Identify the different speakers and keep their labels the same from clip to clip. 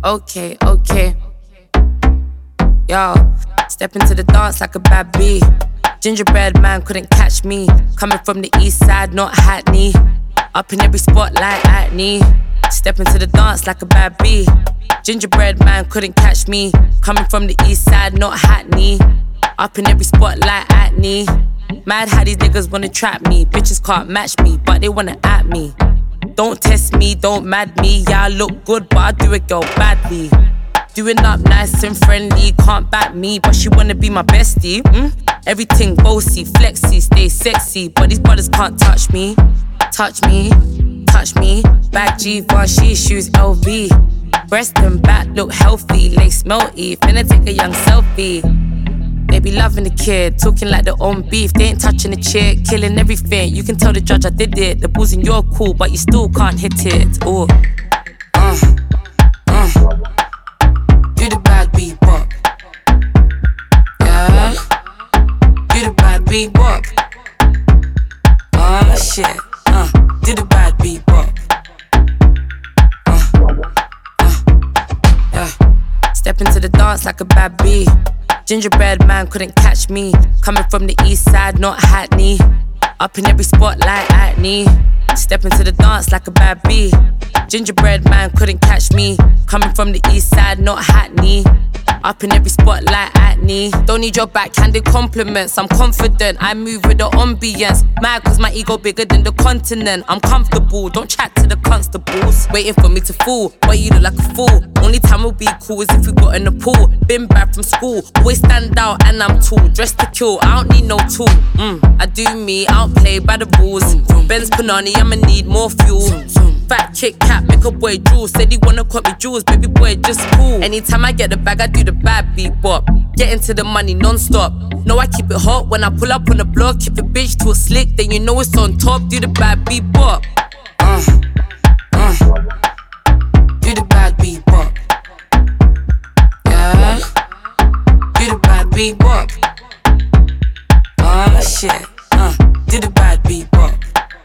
Speaker 1: Okay, okay. Yo, step into the dance like a bad bee. Gingerbread man couldn't catch me. Coming from the east side, not Hackney. Up in every spot like acne. Step into the dance like a bad bee. Gingerbread man couldn't catch me. Coming from the east side, not Hackney. Up in every spot like acne. Mad how these niggas wanna trap me. Bitches can't match me, but they wanna at me. Don't test me, don't mad me. Yeah, I look good, but I do it, girl, badly. Doing up nice and friendly, can't back me, but she wanna be my bestie. Everything bossy, flexy, stay sexy, but these brothers can't touch me. Touch me, touch me. Back Givenchy, shoes LV. Breast and back look healthy, lace melty. Finna take a young selfie. They be loving the kid, talking like their own beef. They ain't touching the chick, killing everything. You can tell the judge I did it. The balls in your cool, but you still can't hit it. Oh, do the bad beat bop. Yeah, do the bad beat bop. Oh shit, do the bad beat bop. Yeah, step into the dance like a bad bee. Gingerbread man couldn't catch me. Coming from the east side, not Hackney. Up in every spot like acne. Step into the dance like a bad bee. Gingerbread man couldn't catch me. Coming from the east side, not Hackney. Up in every spot like acne. Don't need your backhanded compliments. I'm confident, I move with the ambience. Mad cause my ego bigger than the continent. I'm comfortable, don't chat to the constables. Waiting for me to fall, but you look like a fool. Only time we'll be cool is if we got in the pool. Been back from school, always stand out and I'm tall. Dressed to kill, I don't need no tool. I do me, I don't play by the rules. Benz Panani, I'ma need more fuel. Fat Kit Kat, make a boy drool. Said he wanna cut me jewels, baby boy just cool. Anytime I get the bag, I do the bad beat bop. Get into the money non-stop. No, I keep it hot when I pull up on the block. If a bitch too slick, then you know it's on top. Do the bad beat bop. Do the bad beat bop. Yeah, do the bad beat bop. Oh shit, do the bad beat bop.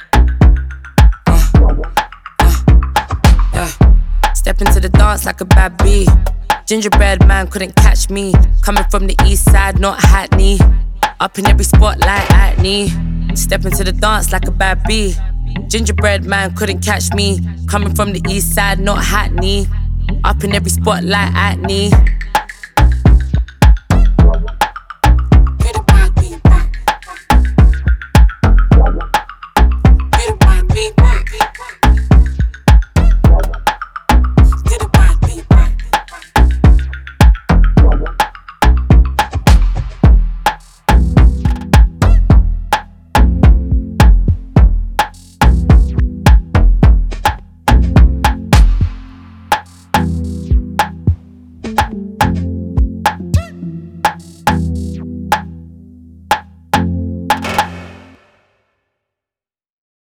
Speaker 1: Step into the dance like a bad bee. Gingerbread man couldn't catch me. Coming from the east side, not Hackney. Up in every spot like acne. Step into the dance like a bad bee. Gingerbread man couldn't catch me. Coming from the east side, not Hackney. Up in every spot like acne.